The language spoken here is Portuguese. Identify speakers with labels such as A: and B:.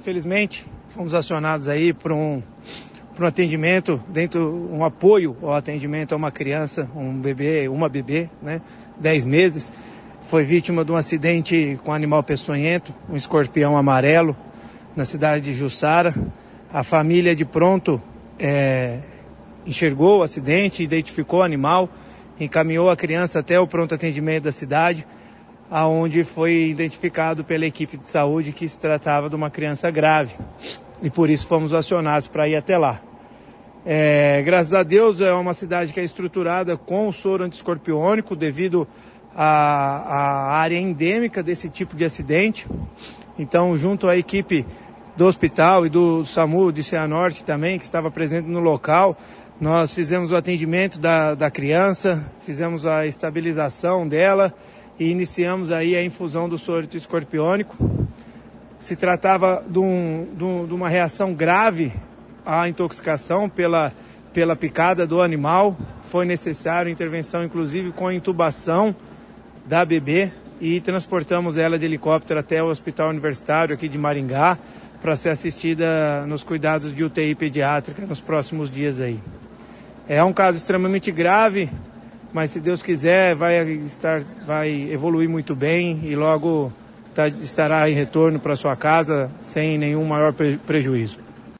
A: Infelizmente, fomos acionados aí para um atendimento, um apoio ao atendimento a uma criança, uma bebê, né, 10 meses, foi vítima de um acidente com um animal peçonhento, um escorpião amarelo, na cidade de Jussara. A família de pronto enxergou o acidente, identificou o animal, encaminhou a criança até o pronto atendimento da cidade, aonde foi identificado pela equipe de saúde que se tratava de uma criança grave. E por isso fomos acionados para ir até lá. Graças a Deus é uma cidade que é estruturada com o soro antiescorpiônico devido à área endêmica desse tipo de acidente. Então, junto à equipe do hospital e do SAMU de Cianorte também, que estava presente no local, nós fizemos o atendimento da criança, fizemos a estabilização dela e iniciamos aí a infusão do soro antiescorpiônico. Se tratava de uma reação grave à intoxicação pela picada do animal. Foi necessário intervenção, inclusive, com a intubação da bebê, e transportamos ela de helicóptero até o Hospital Universitário aqui de Maringá para ser assistida nos cuidados de UTI pediátrica nos próximos dias aí. É um caso extremamente grave, mas se Deus quiser vai evoluir muito bem e logo estará em retorno para sua casa sem nenhum maior prejuízo.